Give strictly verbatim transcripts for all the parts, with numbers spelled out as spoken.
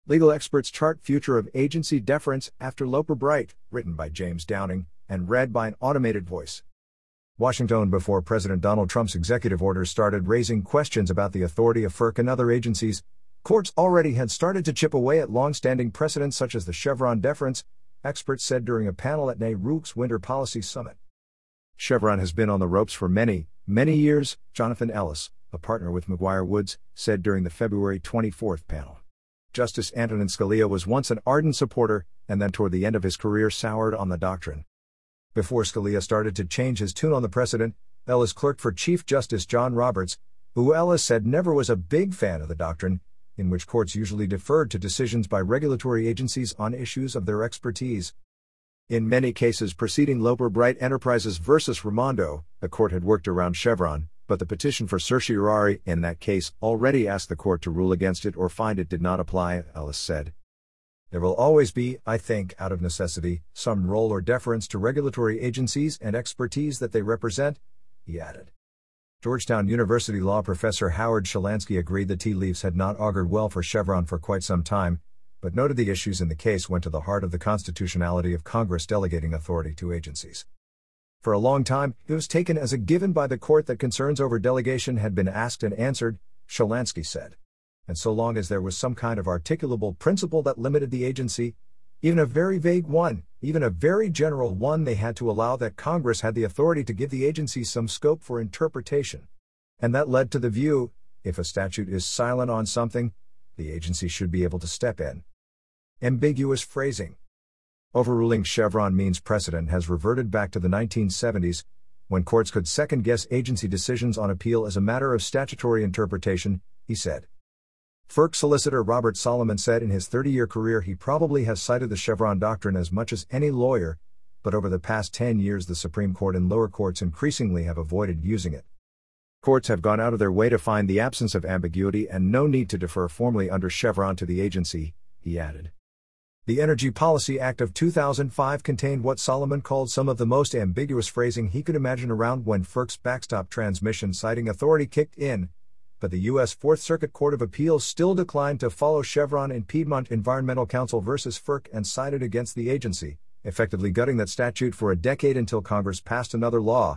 Legal experts chart future of agency deference after Loper Bright, written by James Downing, and read by an automated voice. Washington. Before President Donald Trump's executive orders started raising questions about the authority of FERC and other agencies, courts already had started to chip away at long-standing precedents such as the Chevron deference, experts said during a panel at NARUC's Winter Policy Summit. Chevron has been on the ropes for many, many years, Jonathan Ellis, a partner with McGuire Woods, said during the February twenty-fourth panel. Justice Antonin Scalia was once an ardent supporter, and then toward the end of his career soured on the doctrine. Before Scalia started to change his tune on the precedent, Ellis clerked for Chief Justice John Roberts, who Ellis said never was a big fan of the doctrine, in which courts usually deferred to decisions by regulatory agencies on issues of their expertise. In many cases preceding Loper Bright Enterprises versus Raimondo, the court had worked around Chevron, but the petition for certiorari in that case already asked the court to rule against it or find it did not apply, Ellis said. There will always be, I think, out of necessity, some role or deference to regulatory agencies and expertise that they represent, he added. Georgetown University law professor Howard Shalansky agreed the tea leaves had not augured well for Chevron for quite some time, but noted the issues in the case went to the heart of the constitutionality of Congress delegating authority to agencies. For a long time, it was taken as a given by the court that concerns over delegation had been asked and answered, Shalansky said. And so long as there was some kind of articulable principle that limited the agency, even a very vague one, even a very general one, they had to allow that Congress had the authority to give the agency some scope for interpretation. And that led to the view, if a statute is silent on something, the agency should be able to step in. Ambiguous phrasing. Overruling Chevron means precedent has reverted back to the nineteen seventies, when courts could second-guess agency decisions on appeal as a matter of statutory interpretation, he said. FERC solicitor Robert Solomon said in his thirty-year career he probably has cited the Chevron doctrine as much as any lawyer, but over the past ten years the Supreme Court and lower courts increasingly have avoided using it. Courts have gone out of their way to find the absence of ambiguity and no need to defer formally under Chevron to the agency, he added. The Energy Policy Act of two thousand five contained what Solomon called some of the most ambiguous phrasing he could imagine around when FERC's backstop transmission citing authority kicked in, but the U S Fourth Circuit Court of Appeals still declined to follow Chevron in Piedmont Environmental Council versus FERC and sided against the agency, effectively gutting that statute for a decade until Congress passed another law.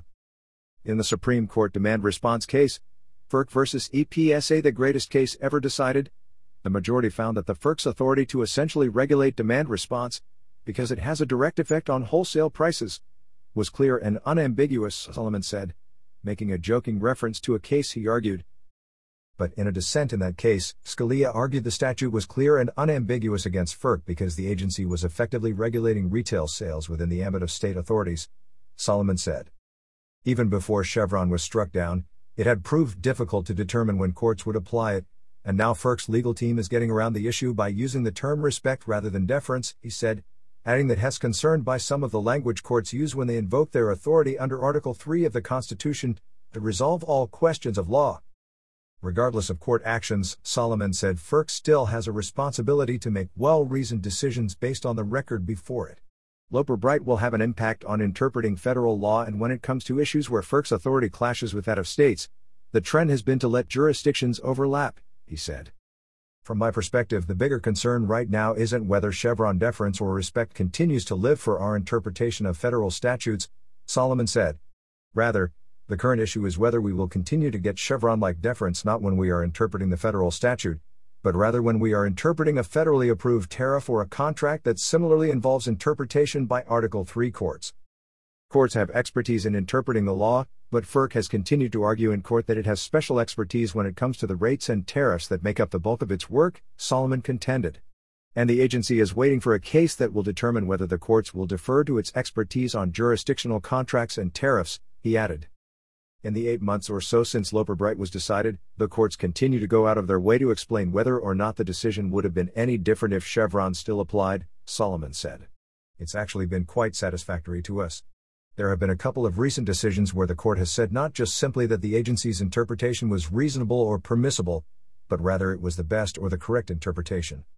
In the Supreme Court demand response case, FERC versus E P S A, the greatest case ever decided, the majority found that the FERC's authority to essentially regulate demand response, because it has a direct effect on wholesale prices, was clear and unambiguous, Solomon said, making a joking reference to a case he argued. But in a dissent in that case, Scalia argued the statute was clear and unambiguous against FERC because the agency was effectively regulating retail sales within the ambit of state authorities, Solomon said. Even before Chevron was struck down, it had proved difficult to determine when courts would apply it, and now FERC's legal team is getting around the issue by using the term respect rather than deference, he said, adding that he's concerned by some of the language courts use when they invoke their authority under Article three of the Constitution to resolve all questions of law. Regardless of court actions, Solomon said FERC still has a responsibility to make well-reasoned decisions based on the record before it. Loper Bright will have an impact on interpreting federal law, and when it comes to issues where FERC's authority clashes with that of states, the trend has been to let jurisdictions overlap, he said. From my perspective, the bigger concern right now isn't whether Chevron deference or respect continues to live for our interpretation of federal statutes, Solomon said. Rather, the current issue is whether we will continue to get Chevron-like deference not when we are interpreting the federal statute, but rather when we are interpreting a federally approved tariff or a contract that similarly involves interpretation by Article three courts. Courts have expertise in interpreting the law, but FERC has continued to argue in court that it has special expertise when it comes to the rates and tariffs that make up the bulk of its work, Solomon contended. And the agency is waiting for a case that will determine whether the courts will defer to its expertise on jurisdictional contracts and tariffs, he added. In the eight months or so since Loper Bright was decided, the courts continue to go out of their way to explain whether or not the decision would have been any different if Chevron still applied, Solomon said. It's actually been quite satisfactory to us. There have been a couple of recent decisions where the court has said not just simply that the agency's interpretation was reasonable or permissible, but rather it was the best or the correct interpretation.